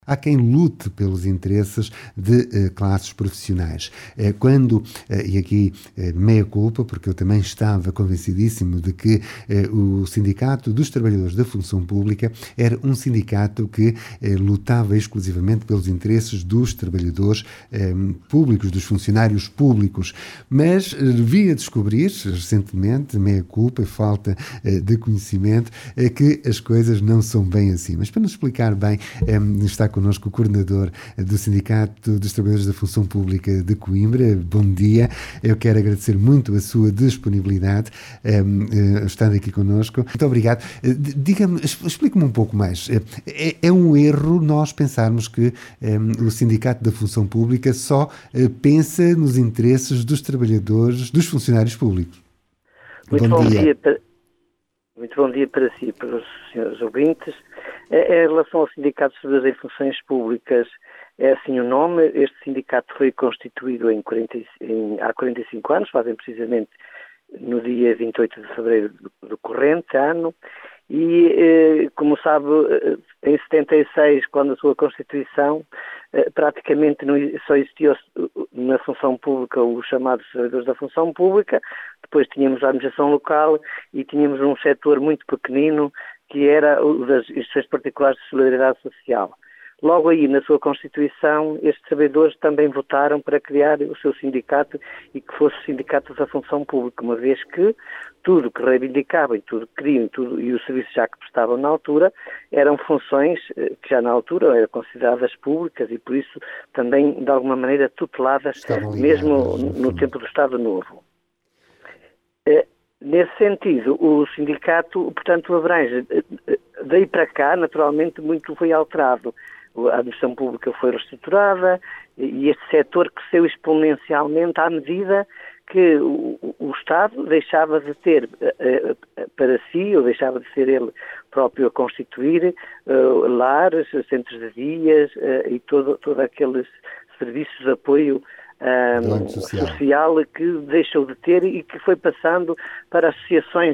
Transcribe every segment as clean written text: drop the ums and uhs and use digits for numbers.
Há quem lute pelos interesses de classes profissionais. Quando, e aqui meia culpa, porque eu também estava convencidíssimo de que o Sindicato dos Trabalhadores da Função Pública era um sindicato que lutava exclusivamente pelos interesses dos trabalhadores públicos, dos funcionários públicos. Mas vi a descobrir, recentemente, meia culpa, falta de conhecimento, que as coisas não são bem assim. Mas para nos explicar bem, está connosco o coordenador do Sindicato dos Trabalhadores da Função Pública de Coimbra. Bom dia. Eu quero agradecer muito a sua disponibilidade, estando aqui connosco. Muito obrigado. Diga-me, explique-me um pouco mais. É um erro nós pensarmos que o Sindicato da Função Pública só pensa nos interesses dos trabalhadores, dos funcionários públicos. Muito bom dia para si e para os senhores ouvintes. Em relação ao Sindicato dos Trabalhadores em Funções Públicas, é assim o nome. Este sindicato foi constituído há 45 anos, fazem precisamente no dia 28 de fevereiro do corrente ano. E, como sabe, em 76, quando a sua constituição, praticamente só existia na função pública os chamados trabalhadores da função pública. Depois tínhamos a administração local e tínhamos um setor muito pequenino que era o das instituições particulares de solidariedade social. Logo aí, na sua Constituição, estes trabalhadores também votaram para criar o seu sindicato e que fosse o Sindicato da Função Pública, uma vez que tudo que reivindicavam e tudo que queriam e os serviços já que prestavam na altura eram funções que já na altura eram consideradas públicas e por isso também de alguma maneira tuteladas mesmo no tempo do Estado Novo. Nesse sentido, o sindicato, portanto, abrange. Daí para cá, naturalmente, muito foi alterado. A administração pública foi reestruturada e este setor cresceu exponencialmente à medida que o Estado deixava de ter para si, ou deixava de ser ele próprio a constituir lares, centros de dias e todos aqueles serviços de apoio social que deixou de ter e que foi passando para associações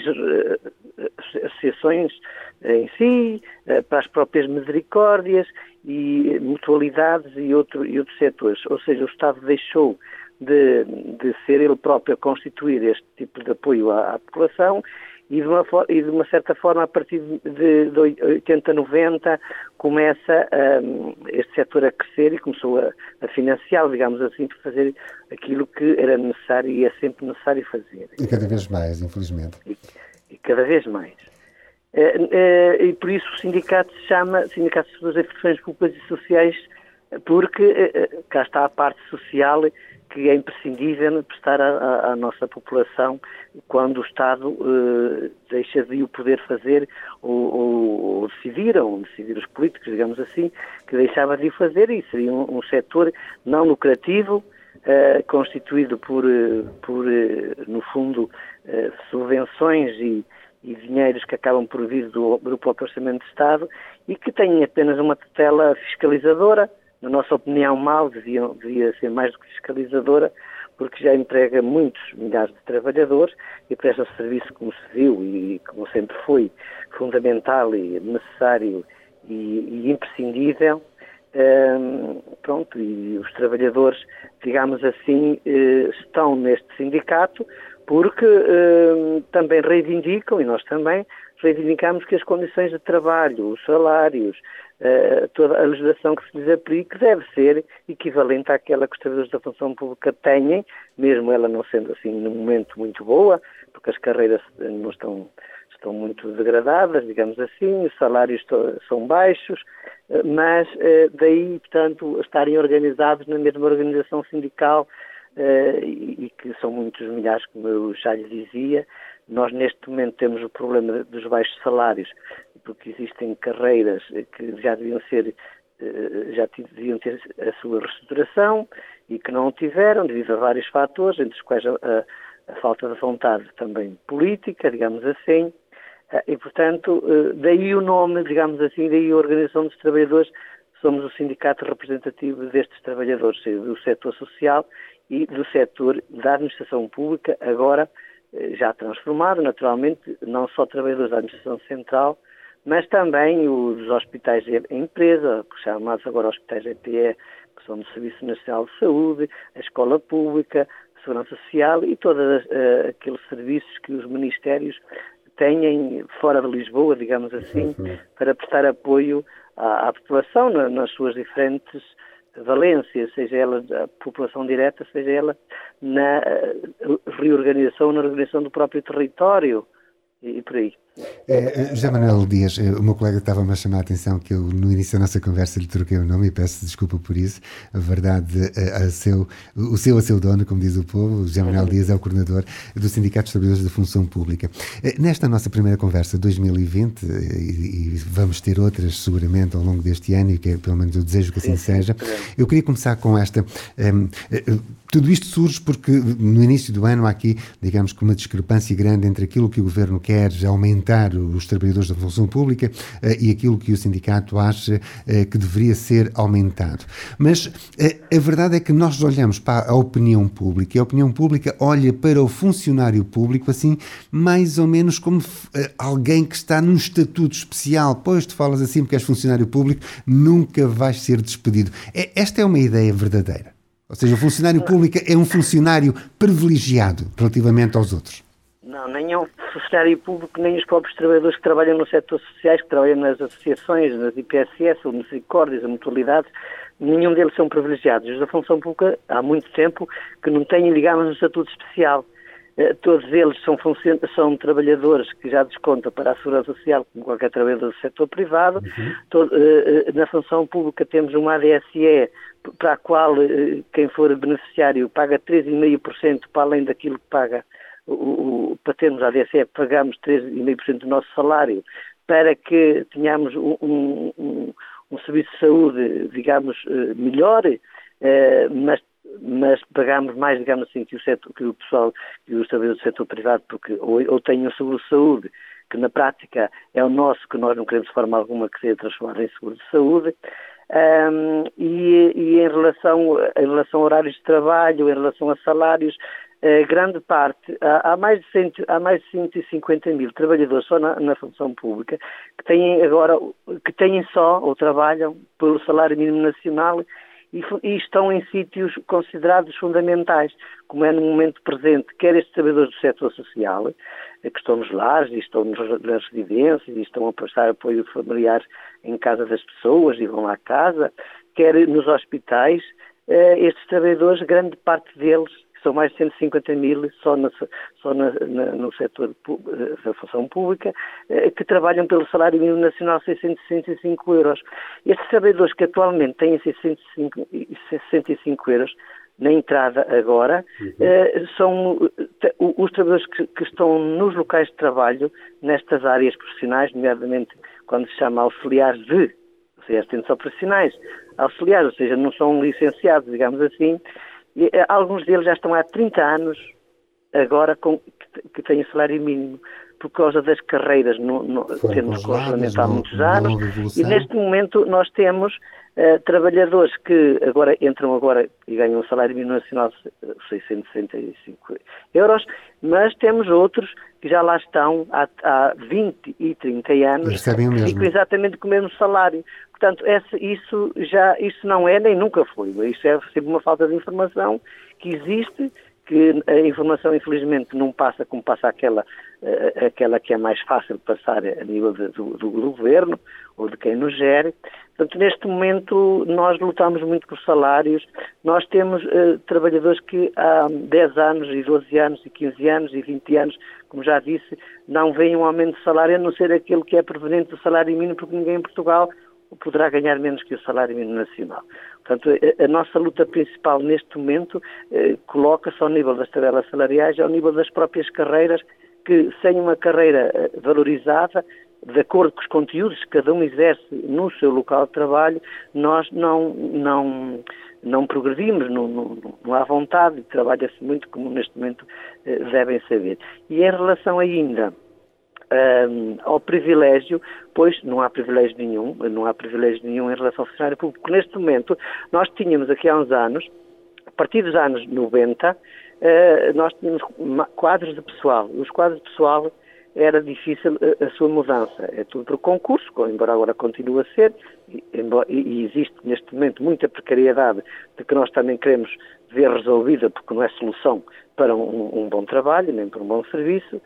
em si, para as próprias misericórdias e mutualidades e outros setores. Ou seja, o Estado deixou de ser ele próprio a constituir este tipo de apoio à população e de uma certa forma, a partir de 80, 90, começa este setor a crescer e começou a financiar, digamos assim, para fazer aquilo que era necessário e é sempre necessário fazer. E cada vez mais, infelizmente. E cada vez mais. E por isso o sindicato se chama Sindicato de Trabalhadores em Funções Públicas e Sociais, porque cá está a parte social que é imprescindível prestar à nossa população quando o Estado deixa de o poder fazer ou decidir os políticos, digamos assim, que deixava de o fazer, e seria um setor não lucrativo, constituído por no fundo, subvenções e dinheiros que acabam por vir do próprio Orçamento de Estado e que têm apenas uma tutela fiscalizadora. Na nossa opinião, devia ser mais do que fiscalizadora, porque já emprega muitos milhares de trabalhadores e presta serviço, como se viu e como sempre foi, fundamental e necessário e imprescindível. E os trabalhadores, digamos assim, estão neste sindicato porque também reivindicam, e nós também reivindicamos, que as condições de trabalho, os salários, toda a legislação que se lhes aplique deve ser equivalente àquela que os trabalhadores da função pública têm, mesmo ela não sendo assim num momento muito boa, porque as carreiras não estão muito degradadas, digamos assim, os salários são baixos, mas daí, portanto, estarem organizados na mesma organização sindical e que são muitos milhares, como eu já lhe dizia. Nós neste momento temos o problema dos baixos salários, porque existem carreiras que já deviam ter a sua reestruturação e que não o tiveram devido a vários fatores, entre os quais a falta de vontade também política, digamos assim, e portanto daí o nome, digamos assim, daí a Organização dos Trabalhadores. Somos o sindicato representativo destes trabalhadores, do setor social e do setor da administração pública, agora já transformado, naturalmente, não só trabalhadores da administração central, mas também os hospitais de empresa, chamados agora hospitais EPE, que são do Serviço Nacional de Saúde, a escola pública, a segurança social e todos aqueles serviços que os ministérios têm fora de Lisboa, digamos assim, para prestar apoio à população nas suas diferentes valências, seja ela a população direta, seja ela na reorganização, na organização do próprio território e por aí. José Manuel Dias, o meu colega estava-me a chamar a atenção que eu no início da nossa conversa lhe troquei o nome e peço desculpa por isso. A verdade, o seu dono, como diz o povo, José Manuel Dias é o coordenador do Sindicato dos Trabalhadores da Função Pública. Nesta nossa primeira conversa, 2020, e vamos ter outras seguramente ao longo deste ano, e que pelo menos eu desejo que assim seja, eu queria começar com esta... Tudo isto surge porque no início do ano há aqui, digamos que uma discrepância grande entre aquilo que o Governo quer aumentar os trabalhadores da função pública e aquilo que o sindicato acha que deveria ser aumentado. Mas a verdade é que nós olhamos para a opinião pública e a opinião pública olha para o funcionário público assim, mais ou menos como alguém que está num estatuto especial. Pois tu falas assim porque és funcionário público, nunca vais ser despedido. Esta é uma ideia verdadeira. Ou seja, o funcionário público é um funcionário privilegiado relativamente aos outros. Não, nem é um funcionário público, nem os próprios trabalhadores que trabalham no setor sociais, que trabalham nas associações, nas IPSS, ou Misericórdias, ou mutualidades, nenhum deles são privilegiados. Os da função pública, há muito tempo, que não têm, digamos, um estatuto especial. Todos eles são trabalhadores que já descontam para a Segurança Social, como qualquer trabalhador do setor privado. Na função pública temos uma ADSE, para a qual quem for beneficiário paga 3,5% para além daquilo que paga. Para termos a ADSE, pagamos 3,5% do nosso salário para que tenhamos um serviço de saúde, digamos, melhor, mas pagamos mais, digamos assim, que o pessoal, que os trabalhadores do setor privado, porque ou têm um seguro de saúde, que na prática é o nosso, que nós não queremos de forma alguma que seja transformado em seguro de saúde, e em relação a horários de trabalho, em relação a salários, grande parte, há mais de 150 mil trabalhadores só na função pública que têm só ou trabalham pelo salário mínimo nacional e estão em sítios considerados fundamentais, como é no momento presente, quer estes trabalhadores do setor social, que estão nos lares e estão nas residências e estão a prestar apoio familiar em casa das pessoas e vão à casa, quer nos hospitais, estes trabalhadores, grande parte deles, são mais de 150 mil só no setor da função pública, que trabalham pelo salário mínimo nacional 665 euros. Estes trabalhadores que atualmente têm 665 euros na entrada agora, são os trabalhadores que estão nos locais de trabalho, nestas áreas profissionais, nomeadamente quando se chama auxiliares ou seja, assistentes operacionais, auxiliares, ou seja, não são licenciados, digamos assim. E alguns deles já estão há 30 anos agora que têm o salário mínimo por causa das carreiras temos congelamento há muitos anos e neste momento nós temos trabalhadores que entram e ganham um salário mínimo nacional de 665 euros, mas temos outros que já lá estão há 20 e 30 anos e ficam exatamente com o mesmo salário. Portanto, isso não é nem nunca foi. Isso é sempre uma falta de informação que existe, que a informação infelizmente não passa como passa aquela que é mais fácil de passar a nível do governo ou de quem nos gere. Portanto, neste momento nós lutamos muito por salários. Nós temos trabalhadores que há 10 anos e 12 anos e 15 anos e 20 anos, como já disse, não veem um aumento de salário a não ser aquele que é proveniente do salário mínimo, porque ninguém em Portugal poderá ganhar menos que o salário mínimo nacional. Portanto, a nossa luta principal neste momento coloca-se ao nível das tabelas salariais, ao nível das próprias carreiras, que sem uma carreira valorizada, de acordo com os conteúdos que cada um exerce no seu local de trabalho, nós não progredimos, não há vontade, trabalha-se muito como neste momento devem saber. E em relação ainda ao privilégio, pois não há privilégio nenhum em relação ao funcionário público. Neste momento, nós tínhamos aqui há uns anos, a partir dos anos 90, nós tínhamos quadros de pessoal. Os quadros de pessoal era difícil a sua mudança. É tudo por concurso, embora agora continue a ser, e existe neste momento muita precariedade de que nós também queremos ver resolvida, porque não é solução para um bom trabalho, nem para um bom serviço,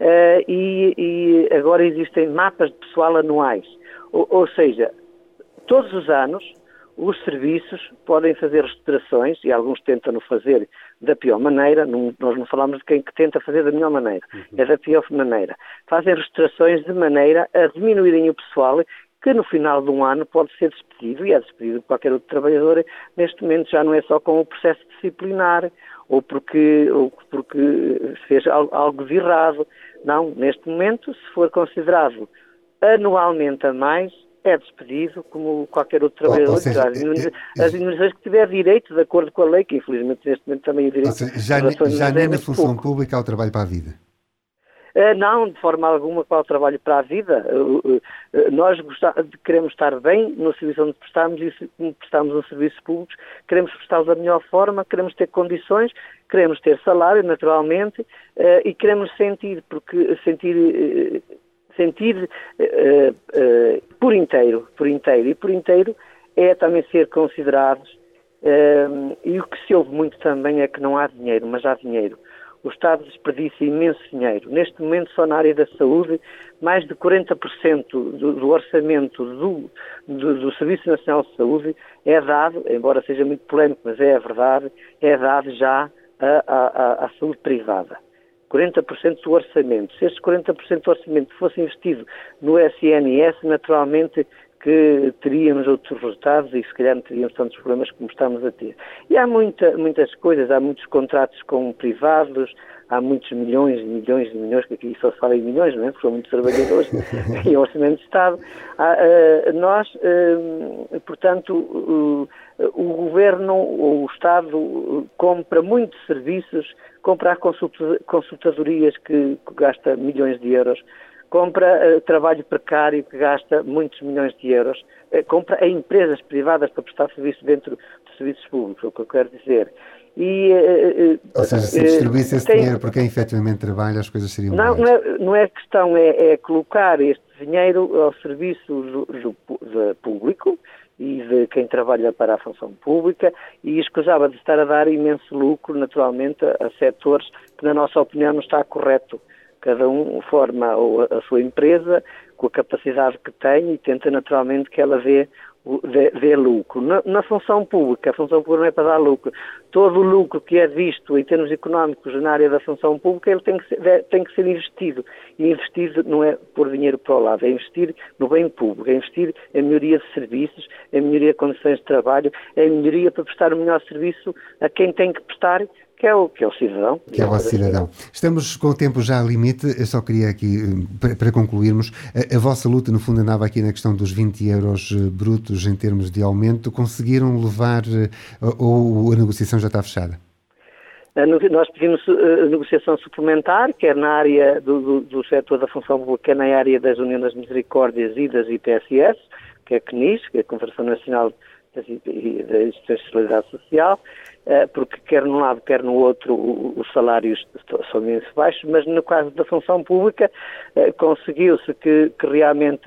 e agora existem mapas de pessoal anuais, ou seja, todos os anos os serviços podem fazer reestruturações, e alguns tentam fazer da pior maneira, nós não falamos de quem que tenta fazer da melhor maneira, é da pior maneira. Fazem reestruturações de maneira a diminuírem o pessoal que no final de um ano pode ser despedido, e é despedido de qualquer outro trabalhador. Neste momento já não é só com o processo disciplinar, ou porque fez algo de errado. Não, neste momento, se for considerado anualmente a mais, é despedido como qualquer outro trabalhador. As indenizações que tiver direito, de acordo com a lei, que infelizmente neste momento também o direito... Ou seja, já nem na função pública há o trabalho para a vida? Não, de forma alguma para o trabalho para a vida. Nós queremos estar bem no serviço onde prestamos, e se prestamos um serviço público, queremos prestá-lo da melhor forma, queremos ter condições, queremos ter salário, naturalmente, e queremos sentir por inteiro, e por inteiro é também ser considerados, e o que se ouve muito também é que não há dinheiro, mas há dinheiro. O Estado desperdiça imenso dinheiro. Neste momento, só na área da saúde, mais de 40% do orçamento do Serviço Nacional de Saúde é dado, embora seja muito polémico, mas é a verdade, é dado já à saúde privada. 40% do orçamento. Se estes 40% do orçamento fosse investido no SNS, naturalmente que teríamos outros resultados e se calhar não teríamos tantos problemas como estamos a ter. E há muitas coisas, há muitos contratos com privados, há muitos milhões, que aqui só se fala em milhões, não é? Porque são muitos trabalhadores e o orçamento de Estado. Portanto, o Governo ou o Estado compra muitos serviços, compra consultadorias que gasta milhões de euros, compra trabalho precário que gasta muitos milhões de euros, compra a empresas privadas para prestar serviço dentro de serviços públicos, é o que eu quero dizer. Ou seja, se distribuísse esse dinheiro por quem efetivamente trabalha, as coisas seriam melhores. Não é questão, é colocar este dinheiro ao serviço do público e de quem trabalha para a função pública, e escusava de estar a dar imenso lucro, naturalmente, a setores que, na nossa opinião, não está correto. Cada um forma a sua empresa com a capacidade que tem e tenta naturalmente que ela dê lucro. Na função pública, a função pública não é para dar lucro. Todo o lucro que é visto em termos económicos na área da função pública, ele tem que ser investido. E investido não é pôr dinheiro para o lado, é investir no bem público, é investir em melhoria de serviços, em melhoria de condições de trabalho, em melhoria para prestar o melhor serviço a quem tem que prestar, que é o cidadão. Que é o vosso cidadão. Estamos com o tempo já ao limite. Eu só queria aqui, para concluirmos, a vossa luta, no fundo, andava aqui na questão dos 20 euros brutos em termos de aumento. Conseguiram levar, ou a negociação já está fechada? Nós pedimos negociação suplementar, quer na área do setor da função pública, quer na área das Uniões das Misericórdias e das IPSS, que é a CNIS, que é a Confederação Nacional da Institucionalidade Social, porque quer num lado, quer no outro, os salários são imenso baixos, mas no caso da função pública conseguiu-se que realmente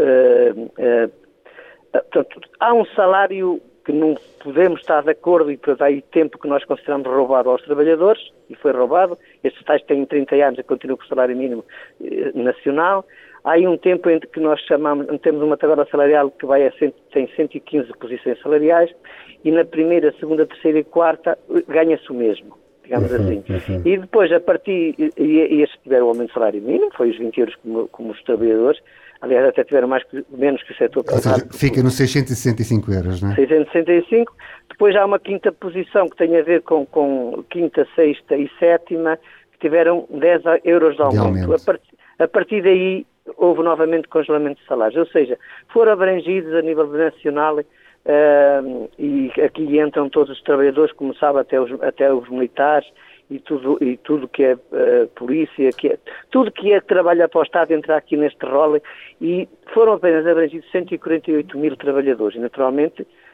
portanto, há um salário que não podemos estar de acordo, e por aí tempo que nós consideramos roubado aos trabalhadores, e foi roubado. Estes tais têm 30 anos e continuam com o salário mínimo nacional. Há aí um tempo entre que nós temos uma tabela salarial que tem 115 posições salariais, e na primeira, segunda, terceira e quarta ganha-se o mesmo, digamos assim. E depois, a partir, e estes tiveram o aumento do salário mínimo, foi os 20 euros como os trabalhadores, aliás, até tiveram menos que o setor privado. Ou seja, fica nos 665 euros, não é? 665. Depois há uma quinta posição que tem a ver com quinta, sexta e sétima, que tiveram 10 euros de aumento. A partir daí, houve novamente congelamento de salários. Ou seja, foram abrangidos a nível nacional, e aqui entram todos os trabalhadores, como sabe, até os militares, e tudo que é polícia, tudo que é trabalho para o Estado entra aqui neste rol, e foram apenas abrangidos 148 mil trabalhadores. E, naturalmente,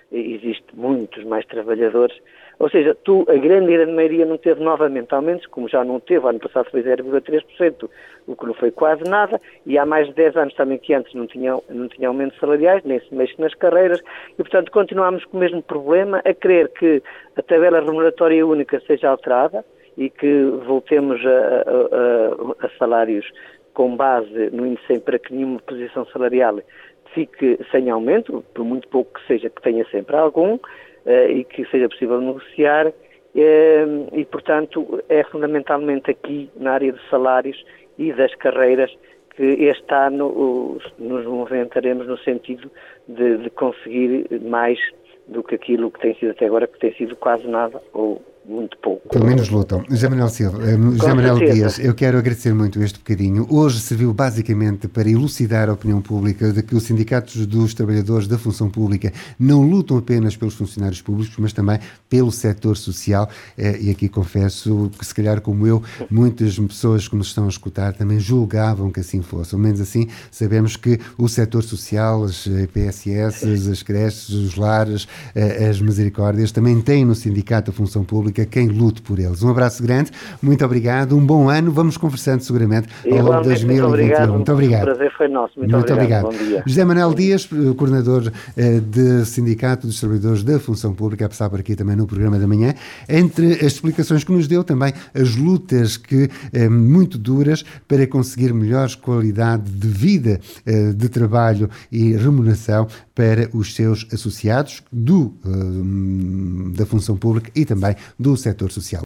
existe muitos mais trabalhadores. Ou seja, a grande maioria não teve novamente aumentos, como já não teve, ano passado foi 0,3%, o que não foi quase nada, e há mais de 10 anos também que antes não tinha aumentos salariais, nem se mexe nas carreiras, e portanto continuamos com o mesmo problema, a querer que a tabela remuneratória única seja alterada e que voltemos a salários com base no índice para que nenhuma posição salarial fique sem aumento, por muito pouco que seja, que tenha sempre algum, e que seja possível negociar, e, portanto, é fundamentalmente aqui na área dos salários e das carreiras que este ano nos movimentaremos no sentido de conseguir mais do que aquilo que tem sido até agora, que tem sido quase nada ou muito pouco. Pelo menos lutam. José Manuel Silva, José Manuel Dias, eu quero agradecer muito este bocadinho. Hoje serviu basicamente para elucidar a opinião pública de que os sindicatos dos trabalhadores da função pública não lutam apenas pelos funcionários públicos, mas também pelo setor social. E aqui confesso que, se calhar como eu, muitas pessoas que nos estão a escutar também julgavam que assim fosse. Ao menos assim, sabemos que o setor social, as PSS, as creches, os lares, as misericórdias, também têm no sindicato da função pública quem lute por eles. Um abraço grande, muito obrigado, um bom ano, vamos conversando seguramente ao longo de 2021. Muito obrigado. O prazer foi nosso, muito obrigado. Bom dia. José Manuel Dias, coordenador do Sindicato dos Trabalhadores da Função Pública, a passar por aqui também no programa da manhã, entre as explicações que nos deu, também as lutas muito duras para conseguir melhores qualidade de vida, de trabalho e remuneração para os seus associados da função pública e também do setor social.